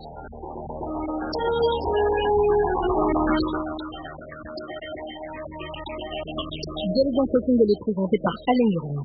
Délégation de les présenter par Alain Yoron.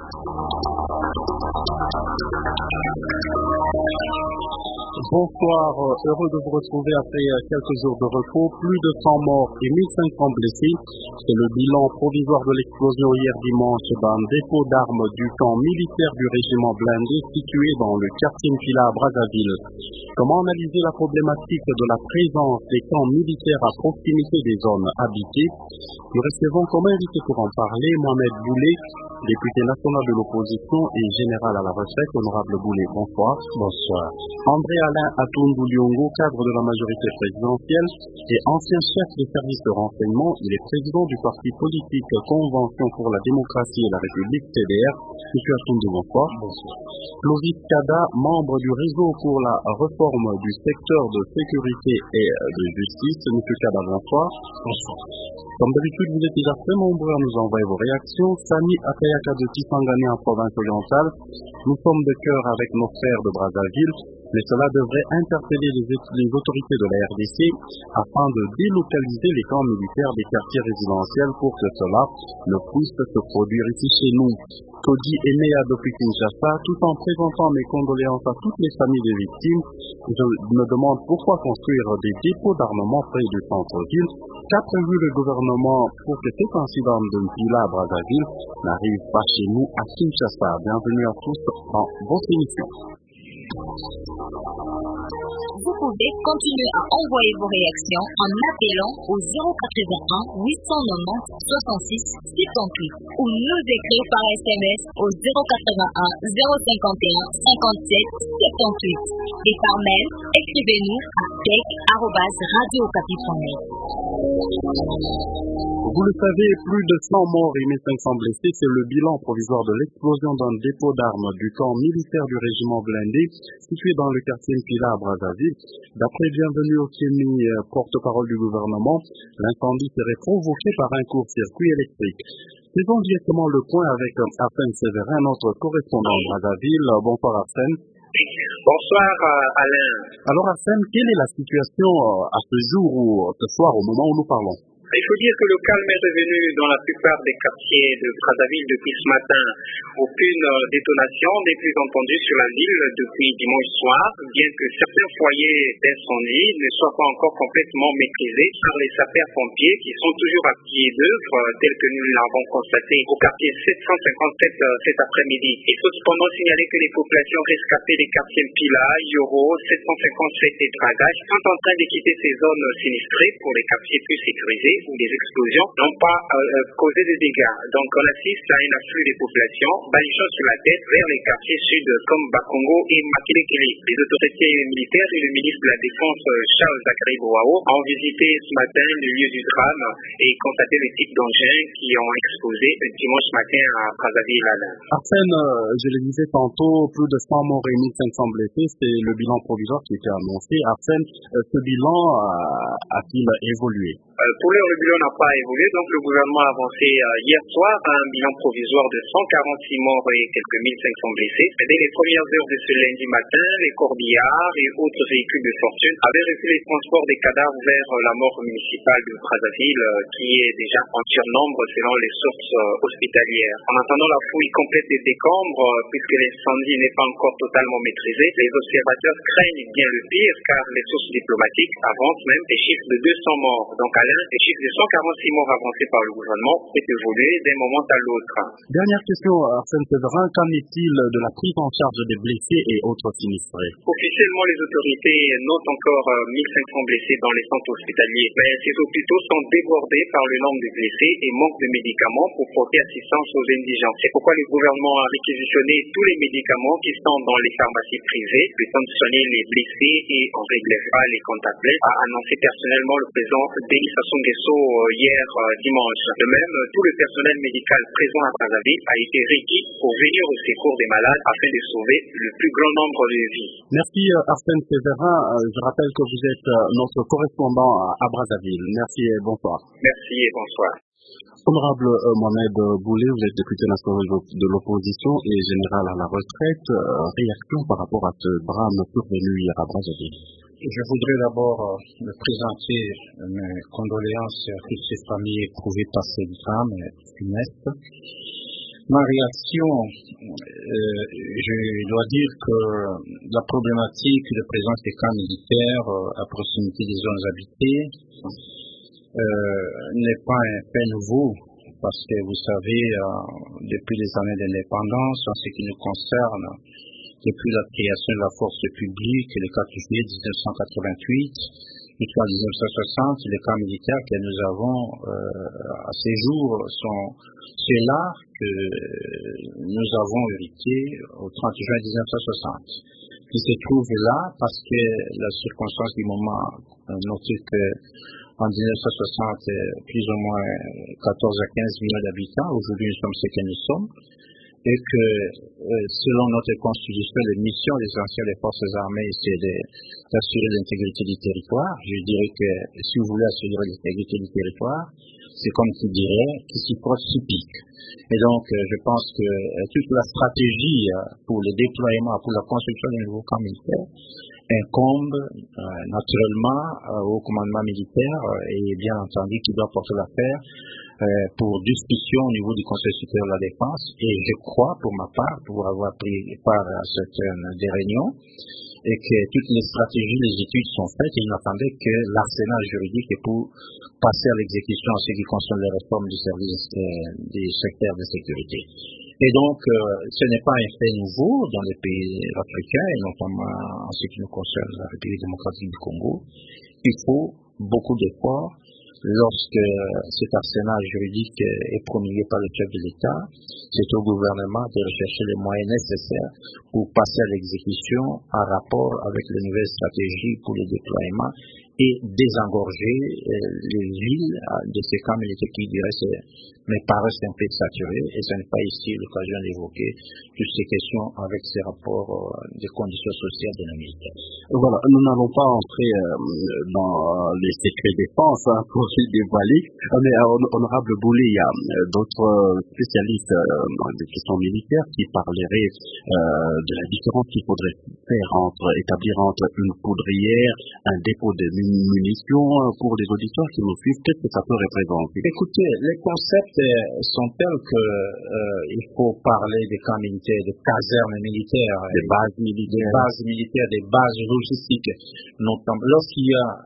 Bonsoir, heureux de vous retrouver après quelques jours de repos. Plus de 100 morts et 1500 blessés. C'est le bilan provisoire de l'explosion hier dimanche d'un dépôt d'armes du camp militaire du régiment blindé situé dans le quartier Mpila à Brazzaville. Comment analyser la problématique de la présence des camps militaires à proximité des zones habitées? Nous recevons comme invité pour en parler Mohamed Boulé, député national de l'opposition et général à la retraite. Honorable Boulé, bonsoir. Bonsoir. André Alain Atoundou Liongo, cadre de la majorité présidentielle et ancien chef de service de renseignement, il est président du parti politique Convention pour la démocratie et la République, CDR. Monsieur Atoundou, bonsoir. Bonsoir. Clovis Kada, membre du réseau pour la réforme du secteur de sécurité et de justice. Monsieur Kada, bonsoir. Bonsoir. Comme d'habitude, vous êtes déjà très nombreux à nous envoyer vos réactions. Sami Atayaka de Tisangani en province orientale. Nous sommes de cœur avec nos frères de Brazzaville, mais cela devrait interpeller les autorités de la RDC afin de délocaliser les camps militaires des quartiers résidentiels pour que cela ne puisse se produire ici chez nous. Cody Emea depuis Kinshasa, tout en présentant mes condoléances à toutes les familles des victimes, je me demande pourquoi construire des dépôts d'armement près du centre-ville. Qu'a prévu le gouvernement pour que cet incident de Mpila à Brazzaville n'arrive pas chez nous à Kinshasa? Bienvenue à tous dans votre émission. Vous pouvez continuer à envoyer vos réactions en appelant au 081 890 66 78 ou nous écrire par SMS au 081 051 57 78 et par mail, écrivez-nous à tech@radiocapi.net. Vous le savez, plus de 100 morts et 1500 blessés, c'est le bilan provisoire de l'explosion d'un dépôt d'armes du camp militaire du régiment blindé situé dans le quartier Mpila à Brazzaville. D'après Bienvenue au Kémy, porte-parole du gouvernement, l'incendie serait provoqué par un court-circuit électrique. Faisons directement le point avec Arsène Séverin, notre correspondant à Brazzaville. Bonsoir Arsène. Bonsoir Alain. Alors Arsène, quelle est la situation à ce jour ou ce soir au moment où nous parlons? Il faut dire que le calme est revenu dans la plupart des quartiers de Brazzaville depuis ce matin. Aucune détonation n'est plus entendue sur la ville depuis dimanche soir, bien que certains foyers d'incendie ne soient pas encore complètement maîtrisés par les sapeurs-pompiers qui sont toujours à pied d'œuvre, tel que nous l'avons constaté au quartier 757 cet après-midi. Il faut cependant signaler que les populations rescapées des quartiers Mpila, Yoro, 757 et Dragage sont en train de quitter ces zones sinistrées pour les quartiers plus sécurisés, où les explosions n'ont pas causé de dégâts. Donc on assiste à un afflux des populations balichant sur la tête vers les quartiers sud comme Bakongo et Makelekele. Les autorités militaires et le ministre de la Défense Charles Zachary Boao ont visité ce matin le lieu du drame et constaté les types d'engins qui ont explosé dimanche matin à Brazzaville. Arsène, je le disais tantôt, plus de 100 morts et 1500 blessés, c'est le bilan provisoire qui était annoncé. Arsène, ce bilan a-t-il évolué? Pour l'heure, le bilan n'a pas évolué, donc le gouvernement a avancé hier soir un bilan provisoire de 146 morts et quelques 1500 blessés. Dès les premières heures de ce lundi matin, les corbillards et autres véhicules de fortune avaient reçu les transports des cadavres vers la morgue municipale de Brazzaville, qui est déjà en surnombre selon les sources hospitalières. En attendant la fouille complète des décombres, puisque l'incendie n'est pas encore totalement maîtrisé, les observateurs craignent bien le pire, car les sources diplomatiques avancent même des chiffres de 200 morts. Donc les chiffres de 146 morts avancés par le gouvernement peut évoluer d'un moment à l'autre. Dernière question, Arsène Séverin, qu'en est-il de la prise en charge des blessés et autres sinistrés? Officiellement, les autorités notent encore 1500 blessés dans les centres hospitaliers. Mais ces hôpitaux sont débordés par le nombre de blessés et manquent de médicaments pour porter assistance aux indigents. C'est pourquoi le gouvernement a réquisitionné tous les médicaments qui sont dans les pharmacies privées, le temps de soigner les blessés et en régler pas les contacts, a annoncé personnellement le président Denis Sassou Nguesso hier dimanche. De même, tout le personnel médical présent à Brazzaville a été requis pour venir au secours des malades afin de sauver le plus grand nombre de vies. Merci Arsène Séverin. Je rappelle que vous êtes notre correspondant à Brazzaville. Merci et bonsoir. Merci et bonsoir. Honorable Mohamed Boulé, vous êtes député national de l'opposition et général à la retraite. Réaction par rapport à ce drame survenu hier à Brazzaville? Je voudrais d'abord présenter mes condoléances à toutes ces familles éprouvées par ces drames funestes. Ma réaction, je dois dire que la problématique de présence des camps militaires à proximité des zones habitées n'est pas un fait nouveau, parce que vous savez, depuis les années d'indépendance, en ce qui nous concerne, depuis la création de la force publique le 4 juillet 1988 jusqu'en 1960, les camps militaires que nous avons à ces jours sont ceux-là que nous avons hérités au 30 juin 1960, qui se trouvent là parce que la circonstance du moment notait que en 1960, plus ou moins 14 à 15 millions d'habitants, aujourd'hui nous sommes ce que nous sommes, et que selon notre constitution, les missions essentielles des forces armées, c'est d'assurer l'intégrité du territoire. Je dirais que si vous voulez assurer l'intégrité du territoire, c'est comme tu dirais, qui s'y proche s'y pique. Et donc, je pense que toute la stratégie pour le déploiement, pour la construction d'un nouveau camp militaire, incombe naturellement au commandement militaire et bien entendu qui doit porter l'affaire pour discussion au niveau du Conseil supérieur de la défense. Et je crois, pour ma part, pour avoir pris part à certaines des réunions, et que toutes les stratégies, les études sont faites, et il n'attendait que l'arsenal juridique pour passer à l'exécution en ce qui concerne les réformes du service des secteurs de sécurité. Et donc, ce n'est pas un fait nouveau dans les pays africains, et notamment en ce qui nous concerne la République démocratique du Congo. Il faut beaucoup d'efforts lorsque cet arsenal juridique est promulgué par le chef de l'État. C'est au gouvernement de rechercher les moyens nécessaires pour passer à l'exécution en rapport avec les nouvelles stratégies pour le déploiement et désengorger les villes de ces camps militaires qui me paraissent un peu saturés, et ce n'est pas ici l'occasion d'évoquer toutes ces questions avec ces rapports des conditions sociales de nos militaires. Voilà, nous n'allons pas entrer dans les secrets défense pour les dévoiler, mais honorable Boulé, il y a d'autres spécialistes des questions militaires qui parleraient de la différence qu'il faudrait établir entre une poudrière, un dépôt de munitions. Pour les auditeurs qui nous suivent, qu'est-ce que ça peut représenter? Écoutez, les concepts sont tels que il faut parler des camps militaires, des casernes militaires, des bases militaires, des bases logistiques. Notamment lorsqu'il y a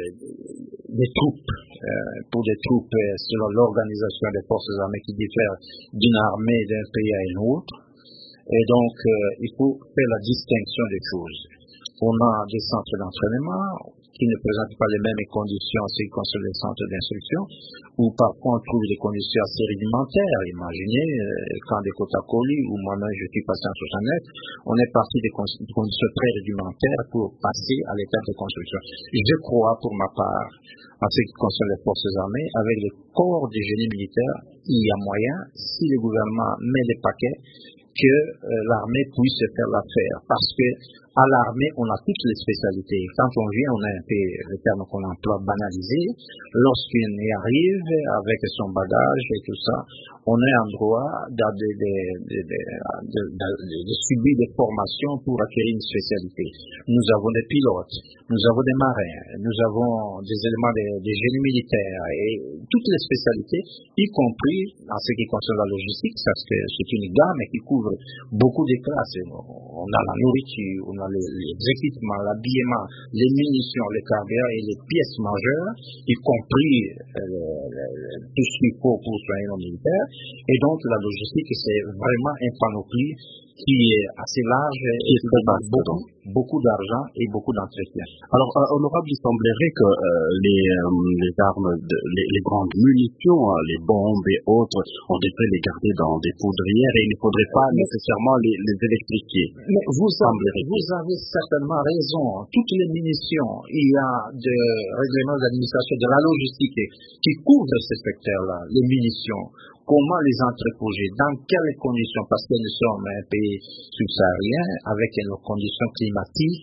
des troupes, pour des troupes selon l'organisation des forces armées qui diffèrent d'une armée d'un pays à un autre. Et donc, il faut faire la distinction des choses. On a des centres d'entraînement qui ne présentent pas les mêmes conditions en ce qui concerne les centres d'instruction, où parfois on trouve des conditions assez rudimentaires. Imaginez le camp de Kotakoli, où moi-même je suis passé en 69, on est parti des conditions très rudimentaires pour passer à l'étape de construction. Je crois, pour ma part, en ce qui concerne les forces armées, avec le corps du génie militaire, il y a moyen, si le gouvernement met des paquets, que l'armée puisse faire l'affaire. Parce que à l'armée, on a toutes les spécialités. Quand on vient, on a un peu le terme qu'on emploie banalisé. Lorsqu'on y arrive avec son bagage et tout ça, on est en droit de subir des formations pour acquérir une spécialité. Nous avons des pilotes, nous avons des marins, nous avons des éléments des génies militaires et toutes les spécialités, y compris en ce qui concerne la logistique, parce que c'est une gamme qui couvre beaucoup de classes. On a la nourriture, on a les équipements, l'habillement, les munitions, les carburants et les pièces majeures, y compris tout ce qu'il faut pour soigner nos militaires. Et donc la logistique, c'est vraiment un panoplie qui est assez large et qui demande beaucoup d'argent et beaucoup d'entretien. Alors, honorable, il semblerait que les armes, les grandes munitions, les bombes et autres, on devrait les garder dans des poudrières et il ne faudrait pas nécessairement les électrifier. Mais vous avez certainement raison. Toutes les munitions, il y a des règlements d'administration de la logistique qui couvrent ce secteur-là, les munitions. Comment les entreposer, dans quelles conditions, parce que nous sommes un pays subsaharien avec nos conditions climatiques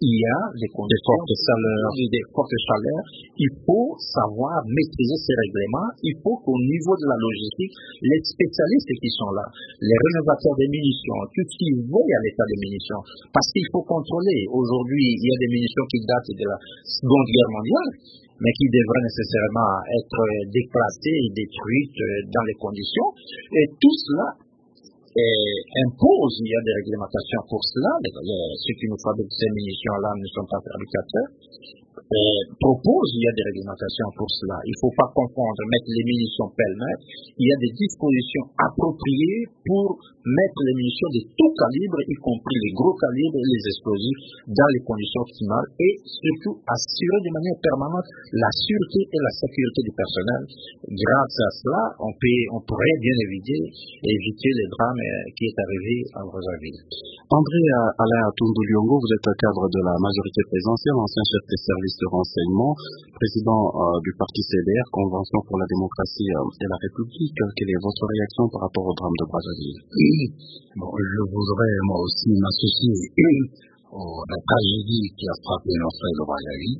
il y a des conditions des fortes chaleurs. Il faut savoir maîtriser ces règlements. Il faut qu'au niveau de la logistique, les spécialistes qui sont là, les rénovateurs des munitions, tout ce qui veille à l'état des munitions, parce qu'il faut contrôler. Aujourd'hui, il y a des munitions qui datent de la Seconde Guerre mondiale, mais qui devraient nécessairement être déclassées et détruites dans les conditions. Et tout cela impose, il y a des réglementations pour cela. Ceux qui nous fabriquent ces munitions-là ne sont pas fabricateurs. Propose, il y a des réglementations pour cela. Il ne faut pas confondre, mettre les munitions pêle-mêle. Il y a des dispositions appropriées pour mettre les munitions de tout calibre, y compris les gros calibres et les explosifs, dans les conditions optimales et surtout assurer de manière permanente la sûreté et la sécurité du personnel. Grâce à cela, on pourrait bien éviter les drames qui est arrivé à Brazzaville. André Alain Atundu-Liongo, vous êtes cadre de la majorité présidentielle, ancien chef des services de renseignement, président du parti CDR, Convention pour la démocratie et la République. Quelle est votre réaction par rapport au drame de Brazzaville? Bon, je voudrais moi aussi m'associer à la tragédie qui a frappé nos frères de Brazzaville,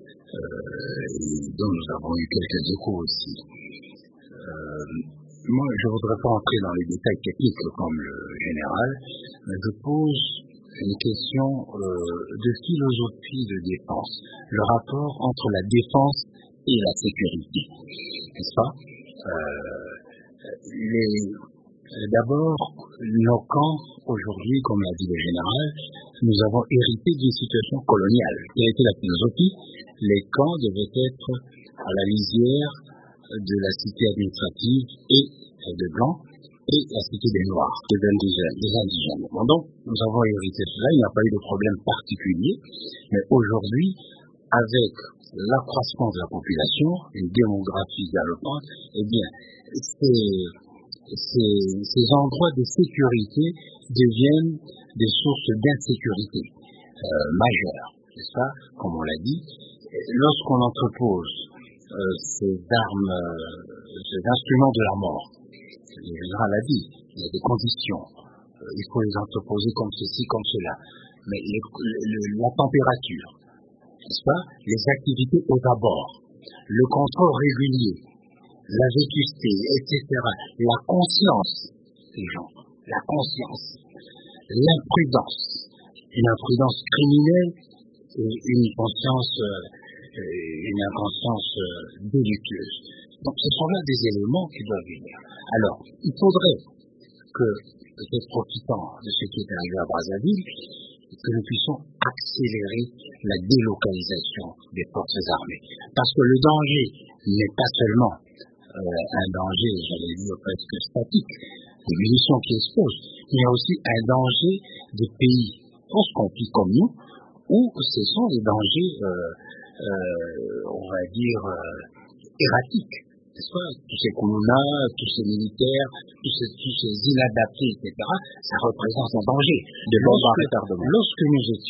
dont nous avons eu quelques échos aussi. Moi, je ne voudrais pas entrer dans les détails techniques comme le général, mais je pose une question de philosophie de défense, le rapport entre la défense et la sécurité, n'est-ce pas? D'abord, nos camps, aujourd'hui, comme l'a dit le général, nous avons hérité d'une situation coloniale. Quelle était la philosophie? Les camps devaient être à la lisière de la cité administrative et des Blancs et la cité des Noirs, des indigènes. Bon, donc, nous avons hérité de cela, il n'y a pas eu de problème particulier, mais aujourd'hui, avec l'accroissement de la population, une démographie galopante, eh bien, ces endroits de sécurité deviennent des sources d'insécurité majeures, c'est ça, comme on l'a dit. Lorsqu'on entrepose ces armes, ces instruments de la mort, le général a dit, il y a des conditions, il faut les entreposer comme ceci, comme cela, mais la température, n'est-ce pas, les activités aux abords, le contrôle régulier, la vétusté, etc., la conscience des gens, la conscience, l'imprudence, une imprudence criminelle et une inconscience délictueuse. Donc ce sont là des éléments qui doivent venir. Alors, il faudrait que, peut-être profitant de ce qui est arrivé à Brazzaville, que nous puissions accélérer la délocalisation des forces armées. Parce que le danger n'est pas seulement un danger, j'allais dire presque statique, des munitions qui explosent. Il y a aussi un danger des pays post-conflits comme nous, où ce sont des dangers, on va dire, erratiques. N'est-ce pas? Tous ces colonnas, tous ces militaires, tous ces inadaptés, etc., ça représente un danger. Des bombes à retardement. Lorsque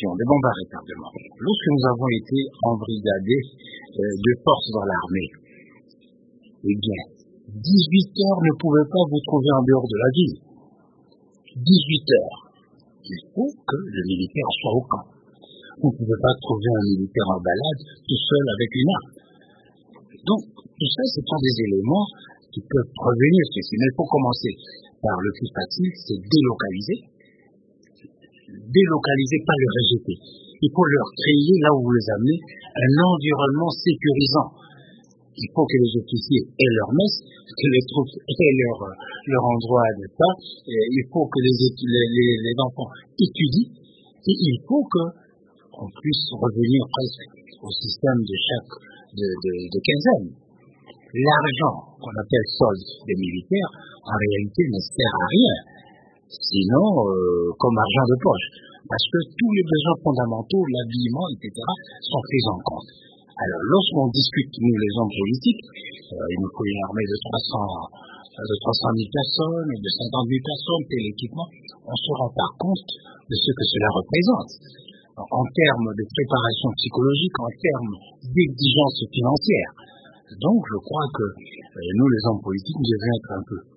nous avons été embrigadés de forces dans l'armée, eh bien, 18 heures ne pouvaient pas vous trouver en dehors de la ville. 18 heures. Il faut que le militaire soit au camp. Vous ne pouvez pas trouver un militaire en balade tout seul avec une arme. Donc, tout ça, ce sont des éléments qui peuvent prévenir ceci. Mais il faut commencer par le plus facile, c'est délocaliser. Délocaliser, pas le rejeter. Il faut leur créer, là où vous les amenez, un environnement sécurisant. Il faut que les officiers aient leur messe, que les troupes aient leur endroit d'état. Il faut que les enfants étudient. Et il faut qu'on puisse revenir presque au système de quinzaine. L'argent qu'on appelle solde des militaires, en réalité, ne sert à rien. Sinon, comme argent de poche. Parce que tous les besoins fondamentaux, l'habillement, etc., sont pris en compte. Alors, lorsqu'on discute, nous, les hommes politiques, il nous faut une armée de 300 000 personnes, de 50 000 personnes, tel équipement, on ne se rend pas compte de ce que cela représente. En termes de préparation psychologique, en termes d'exigence financière. Donc, je crois que nous, les hommes politiques, nous devons être un peu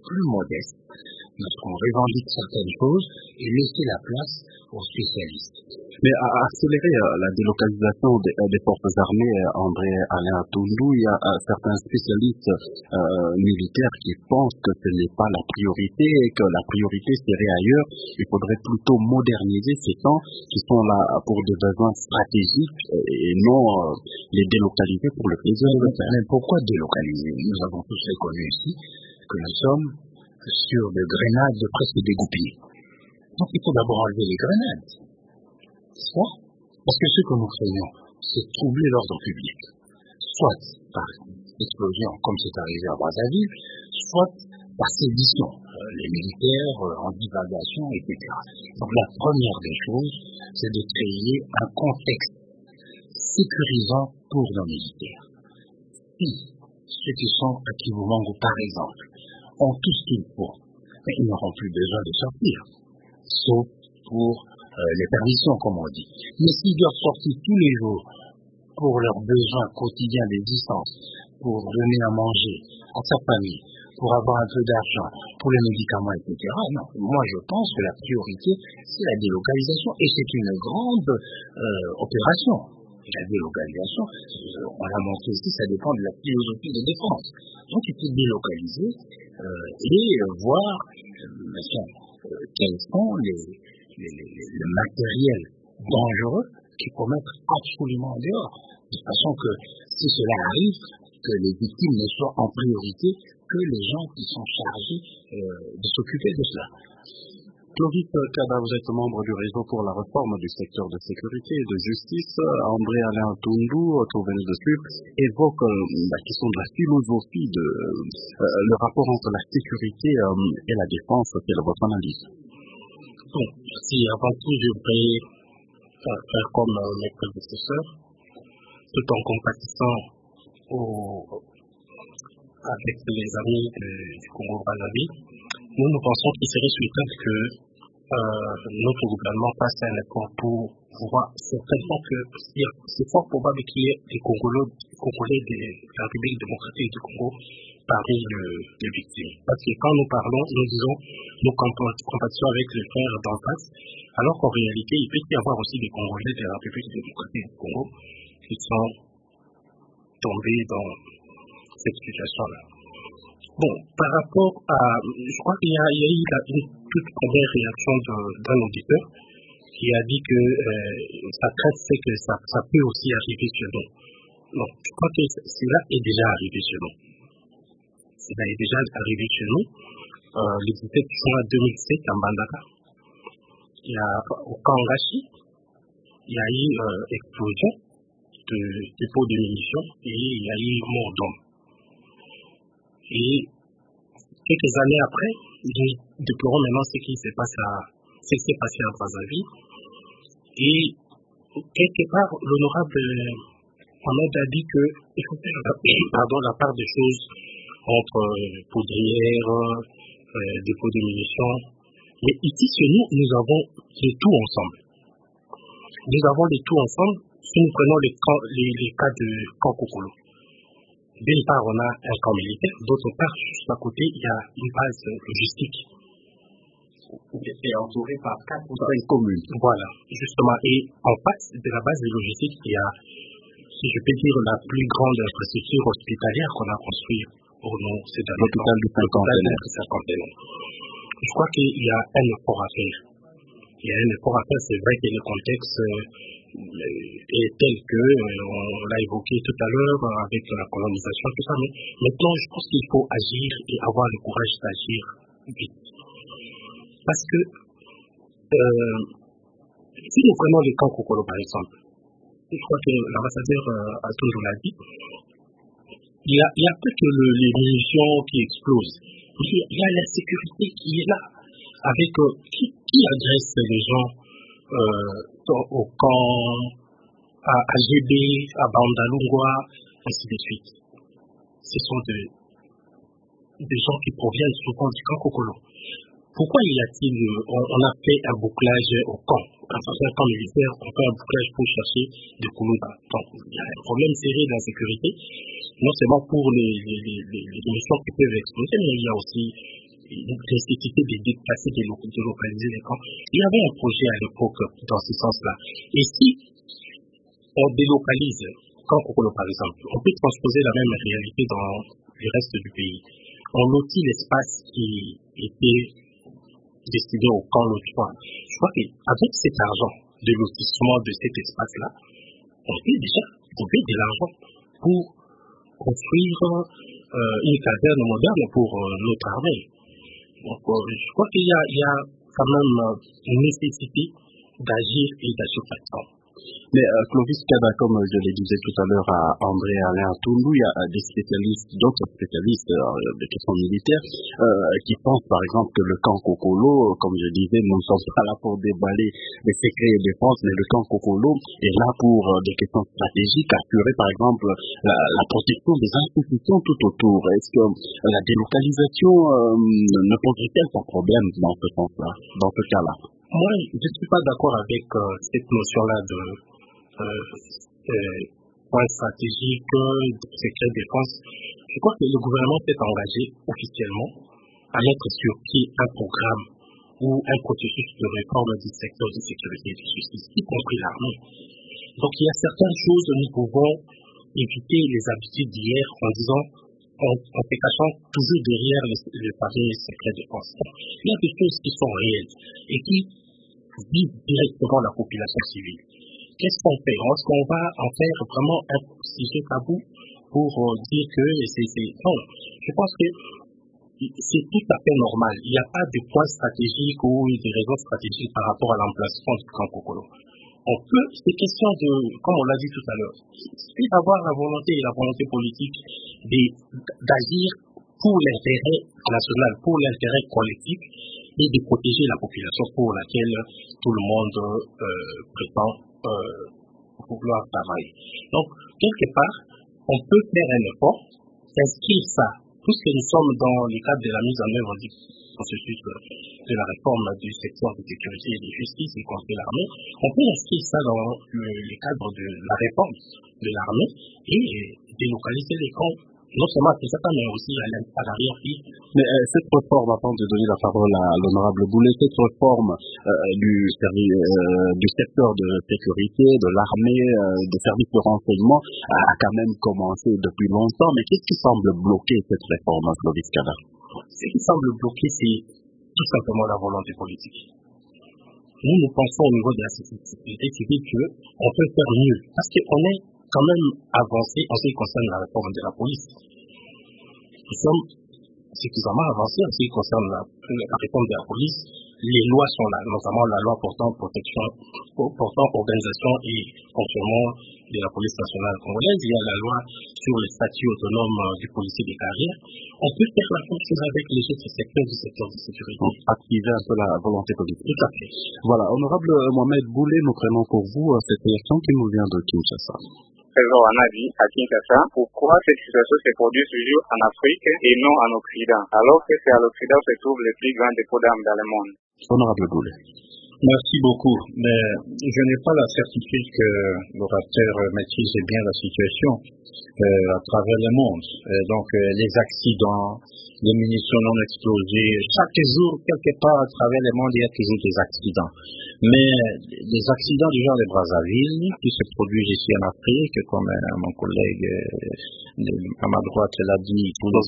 plus modestes, lorsqu'on revendique certaines choses et laisser la place aux spécialistes. Mais à accélérer la délocalisation des forces armées, André Alain Toundou, il y a certains spécialistes militaires qui pensent que ce n'est pas la priorité et que la priorité serait ailleurs. Il faudrait plutôt moderniser ces camps qui sont là pour des besoins stratégiques et non les délocaliser pour le plaisir de le faire. Mais pourquoi délocaliser? Nous avons tous reconnu ici que nous sommes sur des grenades presque dégoupillées. Donc il faut d'abord enlever les grenades. Soit, parce que ce que nous craignons, c'est troubler l'ordre public. Soit par explosion, comme c'est arrivé à Brazzaville, soit par sédition, les militaires en divagation, etc. Donc la première des choses, c'est de créer un contexte sécurisant pour nos militaires. Si ceux qui vous manquent, par exemple, ont tout ce qu'il faut, mais ils n'auront plus besoin de sortir, sauf pour les permissions, comme on dit. Mais s'ils doivent sortir tous les jours pour leurs besoins quotidiens d'existence, pour donner à manger à sa famille, pour avoir un peu d'argent, pour les médicaments, etc. Non, moi je pense que la priorité, c'est la délocalisation, et c'est une grande opération. La délocalisation, on l'a montré ici, ça dépend de la philosophie de défense. Donc il faut délocaliser et voir quels sont le matériel dangereux qu'il faut mettre absolument en dehors. De façon que si cela arrive, que les victimes ne soient en priorité que les gens qui sont chargés de s'occuper de cela. Clovis Kada, vous êtes membre du réseau pour la réforme du secteur de sécurité et de justice. André Alain Toundou, vous venez de suivre, évoque la question de la philosophie de le rapport entre la sécurité et la défense. Quelle est votre analyse? Bon, si avant tout je voudrais faire comme mes prédécesseurs, tout en compatissant avec les amis du Congo-Brazzaville, nous pensons qu'il serait souhaitable que notre gouvernement fasse un effort pour voir certainement que c'est fort probable qu'il y ait des Congolais de la République démocratique du Congo parmi les victimes. Parce que quand nous parlons, nous disons, nous compatissons avec les frères d'en face, alors qu'en réalité, il peut y avoir aussi des Congolais de la République démocratique du Congo qui sont tombés dans cette situation-là. Bon, par rapport à, je crois qu'il y a eu une toute première réaction d'un auditeur qui a dit que sa crainte c'est que ça peut aussi arriver chez nous. Non, je crois que cela est déjà arrivé chez nous. Cela est déjà arrivé chez nous. Le 17 juin 2007 à Mbandaka, il y a au Kangashi, il y a eu explosion de dépôt de munitions et il y a eu mort d'homme. Et quelques années après, nous déplorons maintenant ce qui s'est passé à Brazzaville. Et quelque part, l'honorable Mohamed a dit qu'il faut faire la part des choses entre poudrières, dépôts de munitions. Mais ici, chez nous, nous avons les tout ensemble. Nous avons les tout ensemble si nous prenons les cas de Kankokolo. D'une part, on a un camp militaire, d'autre part, juste à côté, il y a une base logistique. C'est entouré par 4 ou 5 communes. Voilà, justement. Et en face de la base logistique, il y a, si je peux dire, la plus grande infrastructure hospitalière qu'on a construite au nom, c'est l'hôpital du Cinquantenaire. Je crois qu'il y a un effort à faire. Il y a un effort à faire, c'est vrai que le contexte est tel que, on l'a évoqué tout à l'heure avec la colonisation, tout ça, mais maintenant je pense qu'il faut agir et avoir le courage d'agir vite. Parce que si nous prenons les camps Kokolo par exemple, je crois que l'ambassadeur Atondo l'a dit, il y a pas que les munitions qui explosent, il y a la sécurité qui est là, avec qui agresse les gens au camp, à GB, à Bandalungwa, ainsi de suite. Ce sont des gens qui proviennent souvent du camp Kokolo. Pourquoi on a fait un bouclage au camp? Quand on fait un camp militaire, on fait un bouclage pour chercher des Koulouba. Donc, il y a un problème sérieux d'insécurité, non seulement pour les munitions qui peuvent exploser, mais il y a aussi nécessité de déplacer, de localiser les camps. Il y avait un projet à l'époque dans ce sens-là. Et si on délocalise Camp Kokolo, par exemple, on peut transposer la même réalité dans le reste du pays. On lotit l'espace qui était destiné au camp Lottois. Je crois qu'avec cet argent de lotissement de cet espace-là, on peut déjà trouver de l'argent pour construire une caserne moderne pour notre armée. Donc, je crois qu'il y a quand même une nécessité d'agir et d'agir facilement. Mais Clovis Kada, comme je le disais tout à l'heure à André Alain Toundou, il y a des spécialistes, d'autres spécialistes de questions militaires qui pensent par exemple que le camp Kokolo, comme je disais, nous ne sommes pas là pour déballer les secrets de défense, mais le camp Kokolo est là pour des questions stratégiques, assurer par exemple la protection des institutions tout autour. Est-ce que la délocalisation ne poserait-elle pas problème dans ce sens-là, dans ce cas-là? Moi, je ne suis pas d'accord avec cette notion-là de point stratégique, de secret de défense. Je crois que le gouvernement s'est engagé officiellement à mettre sur pied un programme ou un processus de réforme du secteur de sécurité et de justice, y compris l'armée. Donc il y a certaines choses où nous pouvons éviter les habitudes d'hier en disant en se cachant toujours derrière le fameux secret de défense. Il y a des choses qui sont réelles et qui visent directement la population civile. Qu'est-ce qu'on fait? Est-ce qu'on va en faire vraiment un sujet tabou pour dire que c'est... Non, je pense que c'est tout à fait normal. Il n'y a pas de point stratégique ou de raison stratégique par rapport à l'emplacement du camp Kokolo. On peut, c'est question de, comme on l'a dit tout à l'heure, c'est d'avoir la volonté et la volonté politique d'agir pour l'intérêt national, pour l'intérêt collectif et de protéger la population pour laquelle tout le monde prétend vouloir travailler. Donc, quelque part, on peut faire un effort, inscrire ça, puisque nous sommes dans le cadre de la mise en œuvre du processus de la réforme du secteur de sécurité et de justice, y compris l'armée, on peut inscrire ça dans le cadre de la réforme de l'armée et délocaliser les camps, non seulement à Kinshasa, mais aussi à l'arrière-pays. Mais cette réforme, avant de donner la parole à l'honorable Boulet, cette réforme du secteur de sécurité, de l'armée, des services de renseignement a quand même commencé depuis longtemps. Mais qu'est-ce qui semble bloquer cette réforme, Clovis Kada? Ce qui semble bloquer, c'est tout simplement la volonté politique. Nous pensons au niveau de la sécurité civile qu'on peut faire mieux, parce qu'on est quand même avancé en ce qui concerne la réforme de la police. Nous sommes suffisamment avancés en ce qui concerne la réforme de la police. Les lois sont là, notamment la loi portant organisation et fonctionnement de la police nationale congolaise. Il y a la loi sur le statut autonome du policier de carrière. On peut faire la même chose avec les autres secteurs du secteur de sécurité. Activer un peu la volonté politique. Tout à fait. Voilà, honorable Mohamed Boulet, nous prenons pour vous cette élection qui nous vient de Kinshasa. Présent en avis à Kinshasa, pourquoi cette situation se produit toujours en Afrique et non en Occident, alors que c'est à l'Occident que se trouvent les plus grands dépôts d'armes dans le monde? Honorable Boulet. Merci beaucoup, mais je n'ai pas la certitude que l'orateur maîtrise bien la situation à travers le monde. Donc les accidents, les munitions non explosées, chaque jour, quelque part à travers le monde, il y a toujours des accidents. Mais les accidents du genre de Brazzaville, qui se produisent ici en Afrique, comme mon collègue à ma droite l'a dit,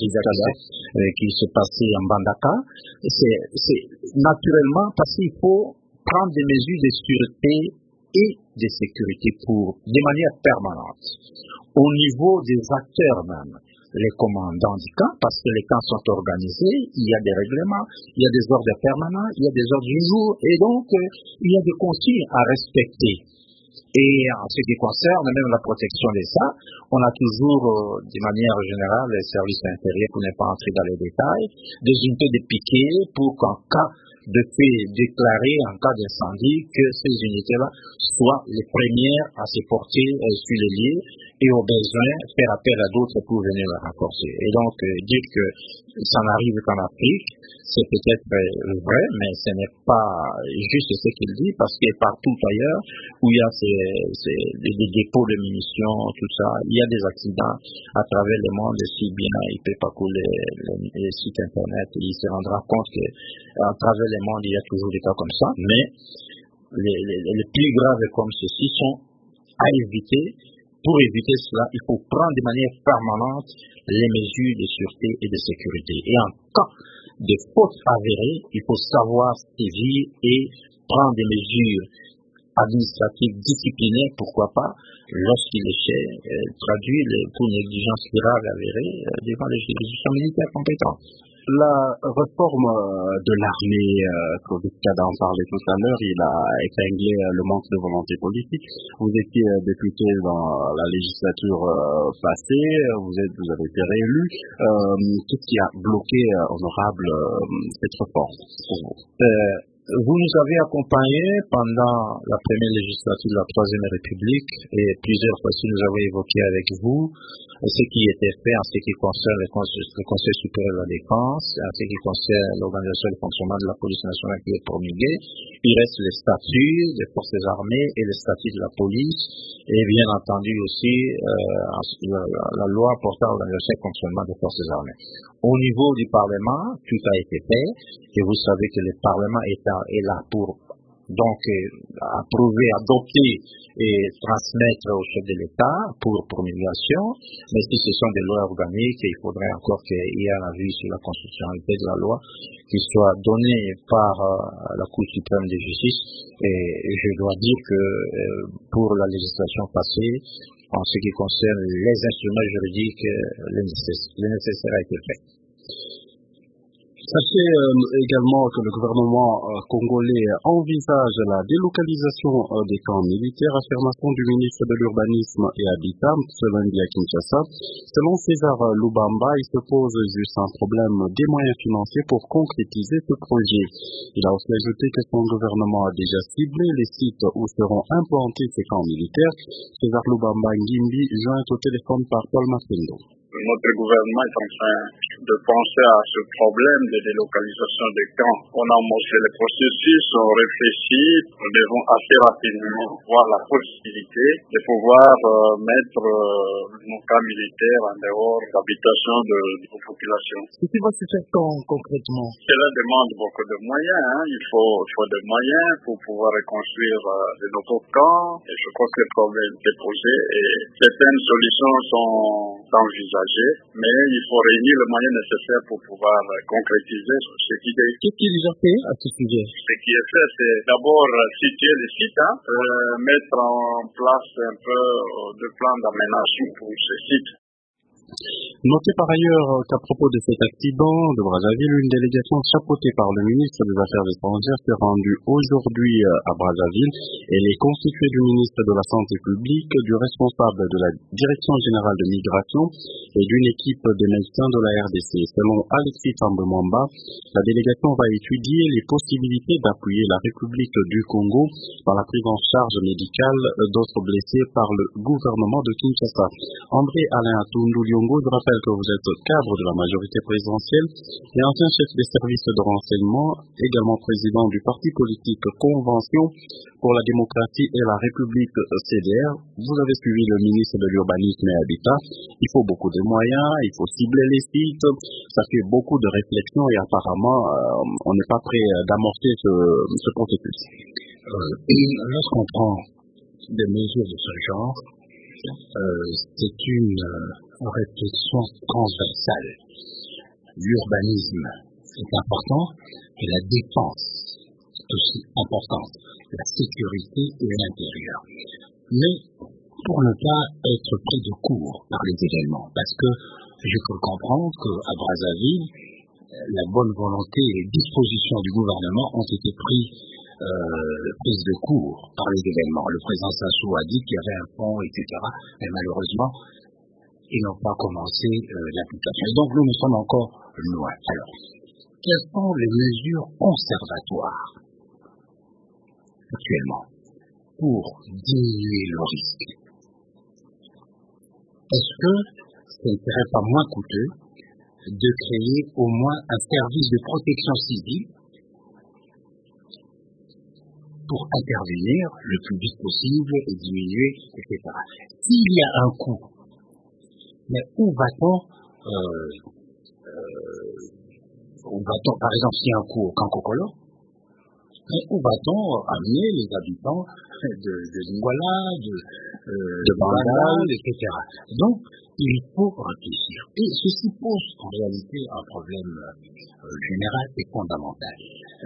qui se passait en Bandaka, c'est naturellement parce qu'il faut prendre des mesures de sûreté et de sécurité de manière permanente. Au niveau des acteurs même, les commandants du camp, parce que les camps sont organisés, il y a des règlements, il y a des ordres permanents, il y a des ordres du jour, et donc il y a des consignes à respecter. Et en ce qui concerne même la protection de ça, on a toujours, de manière générale, les services intérieurs, pour ne pas entrer dans les détails, des unités de piquet pour qu'en cas de fait déclaré, en cas d'incendie, que ces unités-là soient les premières à se porter sur les lieux et au besoin faire appel à d'autres pour venir la renforcer. Et donc, dire que ça n'arrive qu'en Afrique, c'est peut-être vrai, mais ce n'est pas juste ce qu'il dit, parce que partout ailleurs où il y a des dépôts de munitions, tout ça, il y a des accidents à travers le monde, et si bien il peut parcourir les sites internet, il se rendra compte que à travers le monde, il y a toujours des cas comme ça, mais les plus graves comme ceci sont à éviter. Pour éviter cela, il faut prendre de manière permanente les mesures de sûreté et de sécurité. Et en cas de faute avérée, il faut savoir saisir et prendre des mesures administratives disciplinaires, pourquoi pas, lorsqu'il est traduit pour négligence grave avérée devant les juridictions militaires compétentes. La réforme de l'armée, Kada en parlait tout à l'heure, il a épinglé le manque de volonté politique. Vous étiez député dans la législature passée, vous avez été réélu. Qu'est-ce qui a bloqué, honorable, cette réforme pour vous? Vous nous avez accompagnés pendant la première législature de la Troisième République et plusieurs fois nous avons évoqué avec vous ce qui était fait en ce qui concerne le Conseil supérieur de la défense, en ce qui concerne l'organisation et le fonctionnement de la police nationale qui est promulguée. Il reste le statut des forces armées et le statut de la police et bien entendu aussi la loi portant l'organisation et le fonctionnement des forces armées. Au niveau du Parlement, tout a été fait et vous savez que le Parlement est là pour donc approuver, adopter et transmettre au chef de l'État pour promulgation, mais si ce sont des lois organiques, il faudrait encore qu'il y ait un avis sur la constitutionnalité de la loi qui soit donnée par la Cour suprême de justice, et je dois dire que pour la législation passée, en ce qui concerne les instruments juridiques, le nécessaire a été fait. Sachez également que le gouvernement congolais envisage la délocalisation des camps militaires, affirmation du ministre de l'Urbanisme et Habitat ce lundi à Kinshasa. Selon César Lubamba, il se pose juste un problème des moyens financiers pour concrétiser ce projet. Il a aussi ajouté que son gouvernement a déjà ciblé les sites où seront implantés ces camps militaires. César Lubamba Ngimbi, joint au téléphone par Paul Massendo. Notre gouvernement est en train de penser à ce problème de délocalisation des camps. On a amorcé le processus, on réfléchit, nous devons assez rapidement voir la possibilité de pouvoir mettre nos camps militaires en dehors d'habitation de nos populations. Ce qui va se faire quand concrètement? Cela demande beaucoup de moyens. Il faut des moyens pour pouvoir reconstruire de nouveaux camps. Et je crois que le problème est posé et certaines solutions sont envisagées, mais il faut réunir les moyens nécessaires pour pouvoir concrétiser cette idée. Qu'est-ce qui est déjà fait à ce sujet? Ce qui est fait, c'est d'abord situer les sites, mettre en place un peu de plans d'aménagement pour ces sites. Notez par ailleurs qu'à propos de cet accident de Brazzaville, une délégation chapeautée par le ministre des Affaires étrangères s'est rendue aujourd'hui à Brazzaville. Elle est constituée du ministre de la Santé publique, du responsable de la Direction générale de migration et d'une équipe des médecins de la RDC. Selon Alexis Tambemwamba, la délégation va étudier les possibilités d'appuyer la République du Congo par la prise en charge médicale d'autres blessés par le gouvernement de Kinshasa. André Alain Atundu Lyongo, je rappelle que vous êtes cadre de la majorité présidentielle et ancien chef des services de renseignement, également président du parti politique Convention pour la démocratie et la République CDR. Vous avez suivi le ministre de l'Urbanisme et Habitat. Il faut beaucoup de moyens, il faut cibler les sites. Ça fait beaucoup de réflexions et apparemment, on n'est pas prêt d'amorcer ce processus. Lorsqu'on prend des mesures de ce genre, c'est une réflexion transversale. L'urbanisme est important et la défense est aussi importante, la sécurité et l'intérieur. Mais pour ne pas être pris de court par les événements, parce que je peux comprendre qu'à Brazzaville, la bonne volonté et les dispositions du gouvernement ont été prises de court par les événements. Le président Sassou a dit qu'il y avait un fonds, etc. Mais malheureusement, ils n'ont pas commencé l'application. Et donc, nous sommes encore loin. Alors, quelles sont les mesures conservatoires actuellement pour diminuer le risque? est-ce que ce ne serait pas moins coûteux de créer au moins un service de protection civile pour intervenir le plus vite possible et diminuer, etc. S'il y a un coût, mais où va-t-on, par exemple, s'il y a un coût au Kankokolo, où va-t-on amener les habitants de Lingwala, de Bandal, etc. Donc, il faut réfléchir. Et ceci pose en réalité un problème général et fondamental.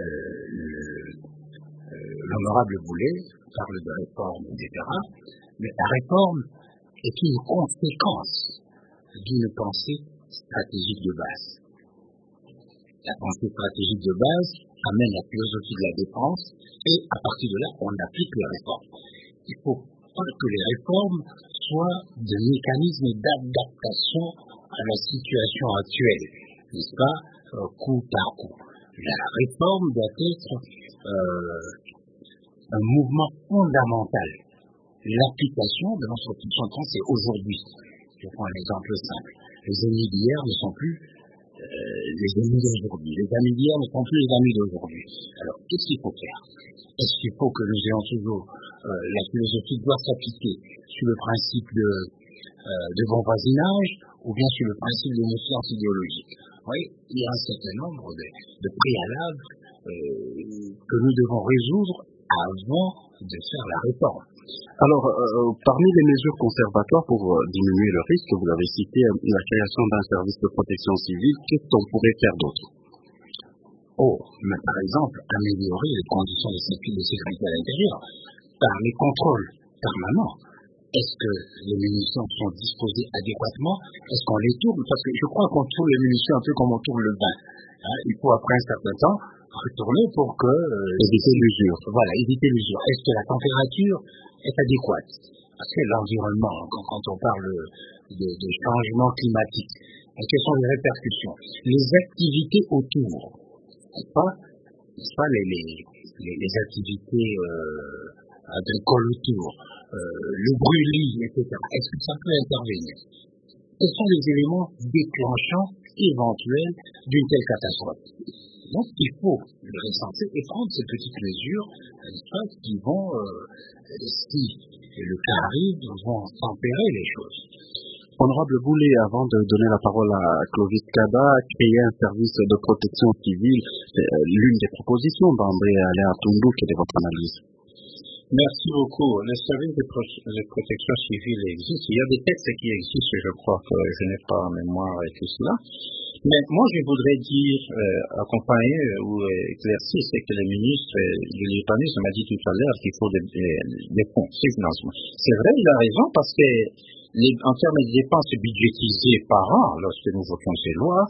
L'honorable Boulet parle de réforme, etc. Mais la réforme est une conséquence d'une pensée stratégique de base. La pensée stratégique de base amène la philosophie de la défense et à partir de là, on applique les réformes. Il ne faut pas que les réformes soient des mécanismes d'adaptation à la situation actuelle, n'est-ce pas, coup par coup. La réforme doit être un mouvement fondamental. L'application de notre fonction de France, c'est aujourd'hui. Je prends un exemple simple. Les ennemis d'hier ne sont plus les amis d'aujourd'hui. Les amis d'hier ne sont plus les amis d'aujourd'hui. Alors, qu'est-ce qu'il faut faire? Est-ce qu'il faut que nous ayons toujours la philosophie doit s'appliquer sur le principe de bon voisinage ou bien sur le principe de méfiance idéologique? Oui, il y a un certain nombre de préalables que nous devons résoudre avant de faire la réforme. Alors, parmi les mesures conservatoires pour diminuer le risque, vous avez cité la création d'un service de protection civile. Qu'est-ce qu'on pourrait faire d'autre? Mais par exemple, améliorer les conditions de sécurité à l'intérieur par les contrôles permanents. Est-ce que les munitions sont disposées adéquatement? Est-ce qu'on les tourne? Parce que je crois qu'on tourne les munitions un peu comme on tourne le vin. Il faut après un certain temps retourner pour que... éviter l'usure. Voilà, éviter l'usure. Est-ce que la température est adéquate? Parce que l'environnement, quand on parle de changement climatique, quelles sont les répercussions? Les activités autour, n'est-ce pas les activités agricoles autour, le brûlis, etc. Est-ce que ça peut intervenir? Quels sont les éléments déclenchants éventuels d'une telle catastrophe? Donc, il faut le recenser et prendre ces petites mesures qui vont, si le cas arrive, vont tempérer les choses. Honorable Boulet, avant de donner la parole à Clovis Kada, créer un service de protection civile, c'est l'une des propositions d'André Aléa Tundu. Quelle est votre analyse? Merci beaucoup. Le service de protection civile existe. Il y a des textes qui existent, je crois que je n'ai pas en mémoire et tout cela. Mais moi, je voudrais dire, accompagner ou éclaircir ce que le ministre de l'Urbanisme m'a dit tout à l'heure, qu'il faut des fonds, des financements. C'est vrai, il a raison, parce que en termes de dépenses budgétisées par an, lorsque nous votons ces lois,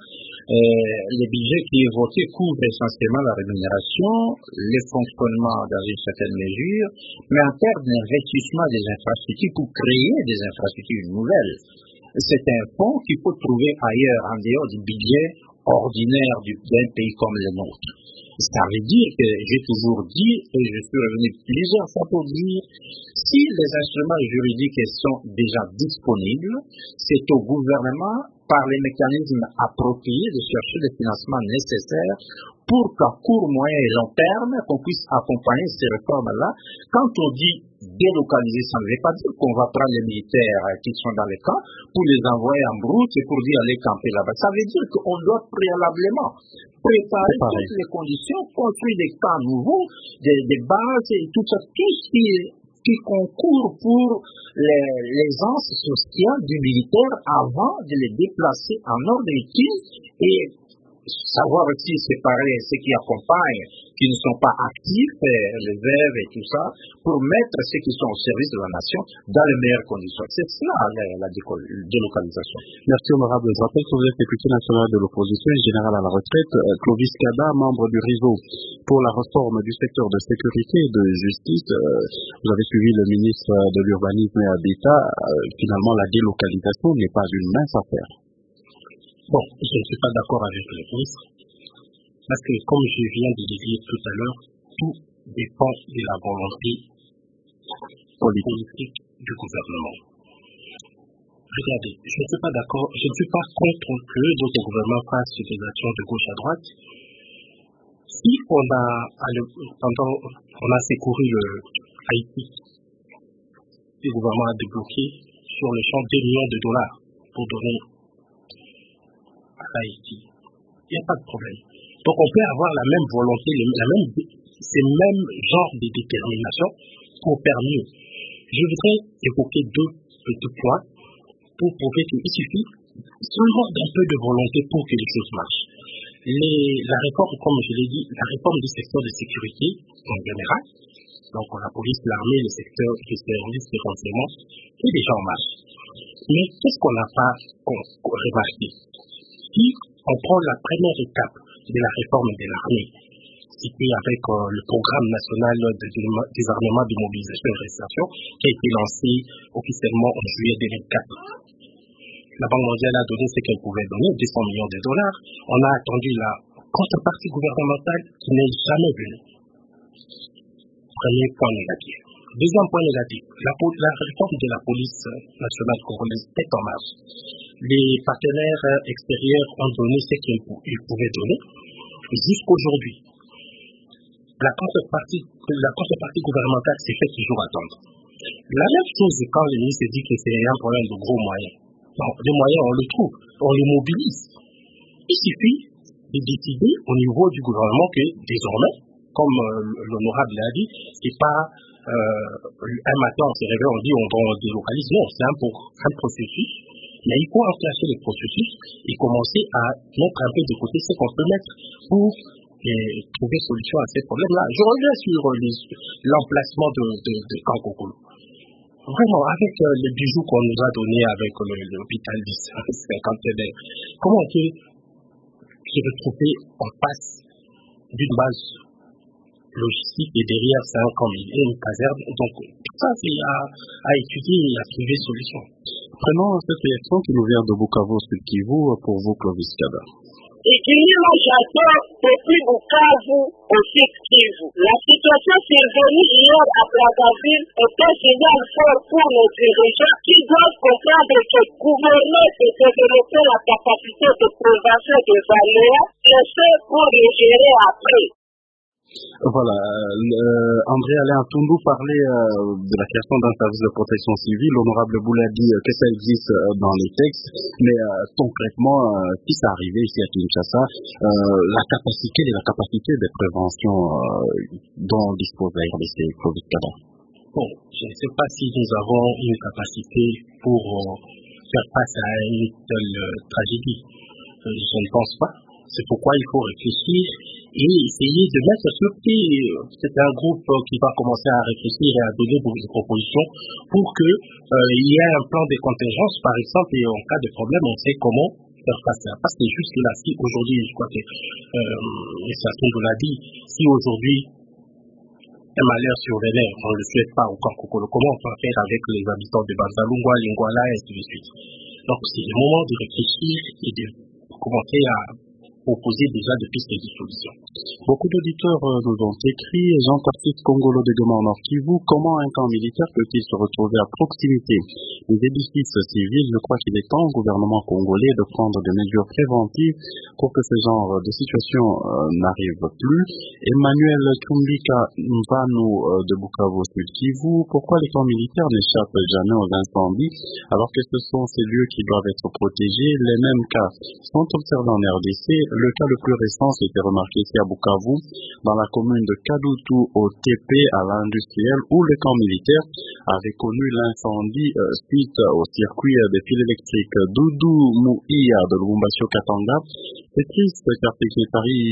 les budgets qui est voté couvrent essentiellement la rémunération, le fonctionnement dans une certaine mesure, mais en termes d'investissement des infrastructures pour créer des infrastructures nouvelles, c'est un fonds qu'il faut trouver ailleurs, en dehors du budget ordinaire d'un pays comme le nôtre. Ça veut dire que j'ai toujours dit, et je suis revenu plusieurs fois pour dire, si les instruments juridiques sont déjà disponibles, c'est au gouvernement, par les mécanismes appropriés, de chercher les financements nécessaires pour qu'à court, moyen et long terme, qu'on puisse accompagner ces réformes-là. Quand on dit délocaliser, ça ne veut pas dire qu'on va prendre les militaires qui sont dans les camps pour les envoyer en route et pour dire aller camper là-bas. Ça veut dire qu'on doit préalablement préparer toutes les conditions, construire des camps nouveaux, des bases et tout ça, tout ce qui concourt pour l'aisance sociale du militaire avant de les déplacer en ordre utile et savoir aussi séparer ceux qui accompagnent, qui ne sont pas actifs, les veuves et tout ça, pour mettre ceux qui sont au service de la nation dans les meilleures conditions. C'est cela la délocalisation. Merci honorable. Je rappelle que vous êtes député national de l'opposition et général à la retraite. Clovis Kada, membre du réseau pour la réforme du secteur de sécurité et de justice. Vous avez suivi le ministre de l'Urbanisme et Habitat. Finalement, la délocalisation n'est pas une mince affaire. Bon, je ne suis pas d'accord avec le ministre, parce que comme je viens de le dire tout à l'heure, tout dépend de la volonté politique du gouvernement. regardez, je ne suis pas d'accord, je ne suis pas contre que d'autres gouvernements fassent des actions de gauche à droite. Si on a secouru Haïti, le gouvernement a débloqué sur le champ 2 millions de dollars pour donner à Haïti. Il n'y a pas de problème. Donc on peut avoir la même volonté, ces mêmes genres de détermination pour faire mieux. Je voudrais évoquer 2 petits points pour prouver qu'il suffit seulement d'un peu de volonté pour que les choses marchent. La réforme, comme je l'ai dit, la réforme du secteur de sécurité en général, donc la police, l'armée, le secteur du service de renseignement, est déjà en marche. Mais qu'est-ce qu'on n'a pas remarqué? Si on prend la première étape de la réforme de l'armée, citée avec le programme national de désarmement, de mobilisation et réinsertion, qui a été lancé officiellement en juillet 2004. La Banque mondiale a donné ce qu'elle pouvait donner, 200 millions de dollars. On a attendu la contrepartie gouvernementale qui n'est jamais venue. Premier point négatif. Deuxième point négatif, la réforme de la police nationale congolaise est en marche. Les partenaires extérieurs ont donné ce qu'ils pouvaient donner. Jusqu'aujourd'hui, la contrepartie gouvernementale s'est fait toujours attendre. La même chose quand le ministre dit que c'est un problème de gros moyens. Non, les moyens, on les trouve, on les mobilise. Il suffit de décider au niveau du gouvernement que désormais, comme l'honorable l'a dit, c'est pas un matin on se réveille, on dit on délocalise. Non, c'est un processus. Mais il faut enclencher le processus et commencer à mettre un peu de côté ce qu'on peut mettre pour trouver solution à ces problèmes-là. Je reviens sur l'emplacement de Kankokolo. Vraiment, avec les bijoux qu'on nous a donnés avec l'hôpital de 50 comment on peut se retrouver en face d'une base logistique et derrière c'est un camp militaire, une caserne. Donc ça c'est à étudier et à trouver solution. Prenons cette élection qui nous vient de Bukavu Sud Kivu pour vous, Clovis Kada. Ikinyima j'attends depuis Bukavu au Sud Kivu. La situation survenue hier à Brazzaville est un signal fort pour nos dirigeants qui doivent comprendre que gouverner et développer la capacité de prévention des aléas, laisser pour les gérer après. Voilà, André Alain Toundou parlait de la création d'un service de protection civile. L'honorable Boula dit que ça existe dans les textes, mais concrètement, si ça arrivait ici à Kinshasa, la capacité de prévention dont dispose la RDC COVID-19. Bon, je ne sais pas si nous avons une capacité pour faire face à une telle tragédie. Je ne pense pas. C'est pourquoi il faut réfléchir et essayer de mettre sur pied. C'est un groupe qui va commencer à réfléchir et à donner des propositions pour que il y ait un plan de contingence, par exemple, et en cas de problème, on sait comment faire face à ça. Parce que juste là, si aujourd'hui, je crois que Sassoun l'a dit, si aujourd'hui un malheur survenait, on ne le souhaite pas au Kankokolo, comment on peut faire avec les habitants de Banzalungwa, Lingwala, et ainsi de suite. Donc c'est le moment de réfléchir et de commencer à proposer déjà de pistes de solutions. Beaucoup d'auditeurs nous ont écrit. Jean-Baptiste Congolo de Goma Nord Kivu, comment un camp militaire peut-il se retrouver à proximité des édifices civils? Je crois qu'il est temps au gouvernement congolais de prendre des mesures préventives pour que ce genre de situation n'arrive plus. Emmanuel Tumbika Mvanu de Bukavu Sud Kivu, pourquoi les camps militaires n'échappent jamais aux incendies alors que ce sont ces lieux qui doivent être protégés? Les mêmes cas sont observés en RDC. Le cas le plus récent s'était remarqué ici à Bukavu, dans la commune de Kadutu au TP à l'industriel, où le camp militaire avait connu l'incendie suite au circuit des fils électriques Doudou Mouia de Lubumbashi au Katanga. C'est triste car ce qui est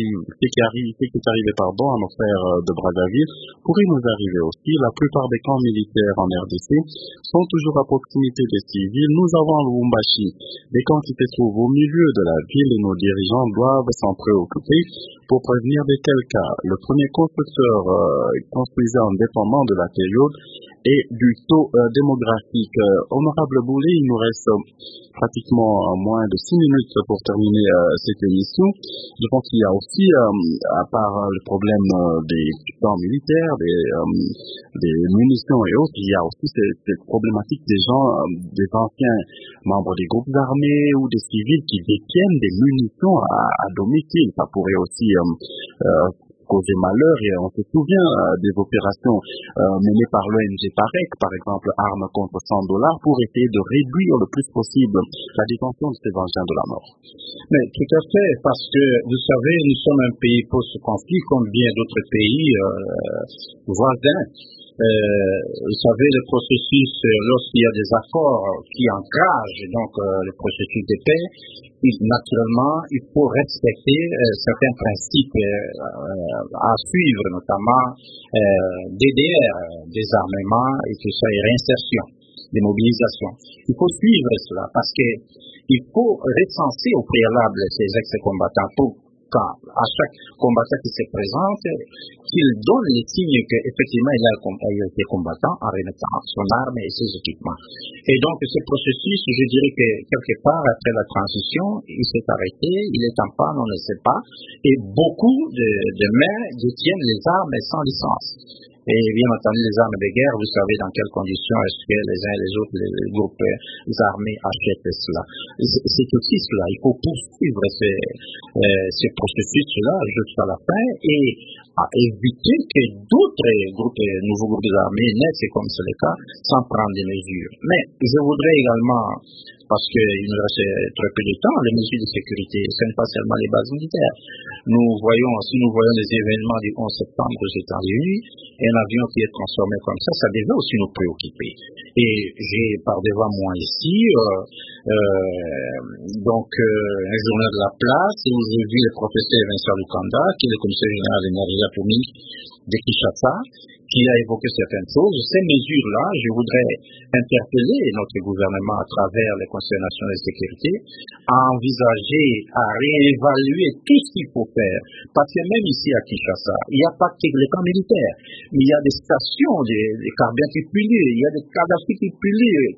arrivé à nos frères de Brazzaville pourrait nous arriver aussi. La plupart des camps militaires en RDC sont toujours à proximité des civils. Nous avons à Lubumbashi des camps qui se trouvent au milieu de la ville et nos dirigeants doivent s'en préoccuper pour prévenir de quel cas. Le premier constructeur construisait en dépendant de la période et du taux démographique. Honorable Boulé, il nous reste pratiquement moins de 6 minutes pour terminer cette émission. Je pense qu'il y a aussi, à part le problème des camps militaires, des munitions et autres, il y a aussi cette problématique des gens, des anciens membres des groupes armés ou des civils qui détiennent des munitions à domicile. Ça pourrait aussi causer malheur, et on se souvient des opérations menées par l'ONG PAREC, par exemple, armes contre $100, pour essayer de réduire le plus possible la détention de ces engins de la mort. Mais tout à fait, parce que vous savez, nous sommes un pays post-conflit comme bien d'autres pays voisins. Vous savez, le processus, lorsqu'il y a des accords qui encouragent donc le processus de paix, naturellement, il faut respecter certains principes à suivre, notamment DDR, désarmement et tout ça, et réinsertion, démobilisation. Il faut suivre cela parce que il faut recenser au préalable ces ex-combattants pour à chaque combattant qui se présente, qu'il donne les signes qu'effectivement il a été combattant en remettant son arme et ses équipements. Et donc ce processus, je dirais que quelque part après la transition, il s'est arrêté, il est en panne, on ne sait pas, et beaucoup de maires détiennent les armes sans licence. Et bien entendu, les armes de guerre, vous savez dans quelles conditions est-ce que les uns et les autres, les groupes armés achètent cela. C'est aussi cela, il faut poursuivre ces processus-là jusqu'à la fin et éviter que d'autres nouveaux groupes armés naissent, comme c'est le cas, sans prendre des mesures. Mais je voudrais également, parce qu'il nous reste très peu de temps, les mesures de sécurité, ce n'est pas seulement les bases militaires. Si nous voyons les événements du 11 septembre aux États-Unis, un avion qui est transformé comme ça devait aussi nous préoccuper. Et j'ai par devant moi ici, un journal de la place où j'ai vu le professeur Vincent Lukanda, qui est le commissaire général de l'énergie atomique de Kinshasa, qui a évoqué certaines choses. Ces mesures-là, je voudrais interpeller notre gouvernement à travers le Conseil national de sécurité à envisager, à réévaluer tout ce qu'il faut faire. Parce que même ici à Kinshasa, il n'y a pas que les camps militaires, mais il y a des stations, des carburants qui pullulent, il y a des Kadhafi qui pullulent,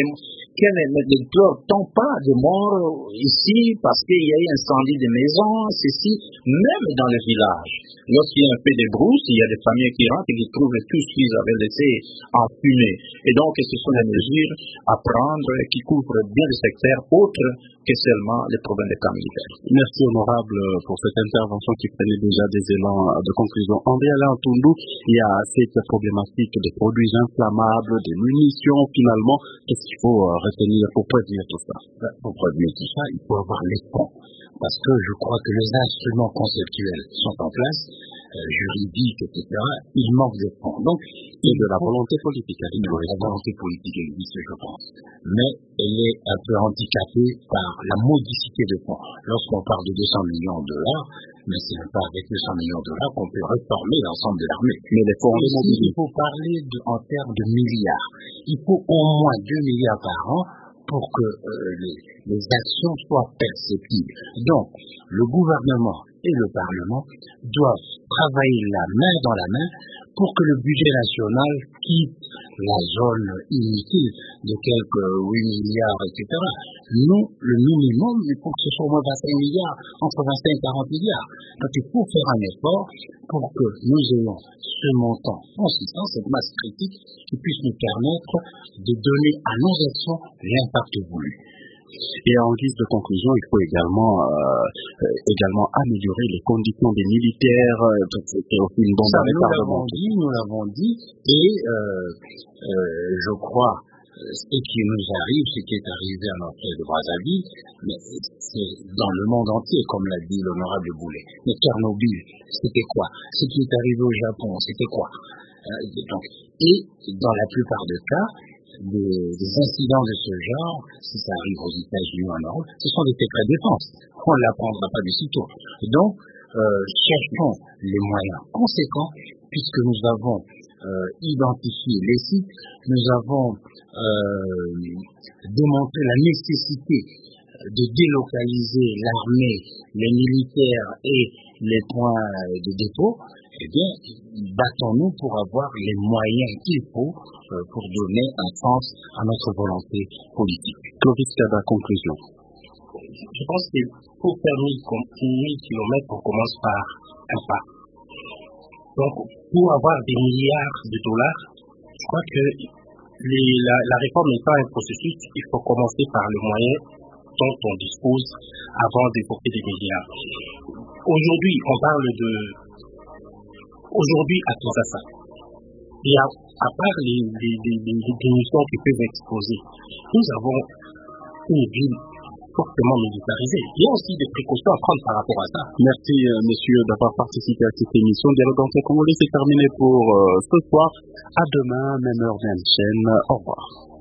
ne pleure-t-on pas de morts ici parce qu'il y a eu incendie de maisons, ceci, même dans les villages. Lorsqu'il y a un peu de brousse, il y a des familles qui rentrent et qui trouvent tout ce qu'ils avaient laissé en fumée. Et donc, ce sont des mesures à prendre qui couvrent bien les secteurs autres que seulement les problèmes des camps militaires. Merci, honorable, pour cette intervention qui prenait déjà des élans de conclusion. André Alain Toundou, il y a cette problématique des produits inflammables, des munitions, finalement. Qu'est-ce qu'il faut retenir pour prévenir tout ça? Pour prévenir tout ça, il faut avoir les fonds. Parce que je crois que les instruments conceptuels sont en place, juridiques, etc. Il manque de fonds. Donc, et de la volonté politique. La volonté politique existe, je pense. Mais elle est un peu handicapée par la modicité de fonds. Lorsqu'on parle de $200 millions, mais c'est pas avec $200 millions qu'on peut réformer l'ensemble de l'armée. Mais les fonds il faut parler en termes de milliards. Il faut au moins 2 milliards par an pour que les actions soient perceptibles. Donc, le gouvernement et le Parlement doivent travailler la main dans la main pour que le budget national quitte la zone inutile de quelques 8 milliards, etc. Nous, le minimum, il faut que ce soit au moins 25 milliards, entre 25 et 40 milliards. Donc, il faut faire un effort pour que nous ayons ce montant consistant, cette masse critique, qui puisse nous permettre de donner à nos actions l'impact voulu. Et en guise de conclusion, il faut également améliorer les conditions des militaires. C'est aussi une bombe à retardement. Nous l'avons dit, et je crois ce qui nous arrive, ce qui est arrivé à l'entrée de Brazzaville, mais c'est dans le monde entier, comme l'a dit l'honorable Boulé. Mais Tchernobyl, c'était quoi? Ce qui est arrivé au Japon, c'était quoi? Et dans la plupart des cas, des incidents de ce genre, si ça arrive aux États-Unis ou en Europe, ce sont des secrets de défense. On ne l'apprendra pas du sitôt. Donc, cherchons les moyens conséquents, puisque nous avons identifié les sites, nous avons démontré la nécessité de délocaliser l'armée, les militaires et les points de dépôt. eh bien, battons-nous pour avoir les moyens qu'il faut pour donner un sens à notre volonté politique. Clovis Kada, conclusion. Je pense que pour faire 1000 kilomètres, on commence par un pas. Donc, pour avoir des milliards de dollars, je crois que la réforme n'est pas un processus, il faut commencer par le moyen dont on dispose avant d'évoquer des milliards. Aujourd'hui, on parle aujourd'hui à Kinshasa. Il y a, à part les missions qui peuvent exploser, nous avons une ville fortement militarisée. Il y a aussi des précautions à prendre par rapport à ça. Merci, messieurs, d'avoir participé à cette émission. Dialogue entre Congolais, c'est terminé pour ce soir. À demain, même heure, même chaîne. Au revoir.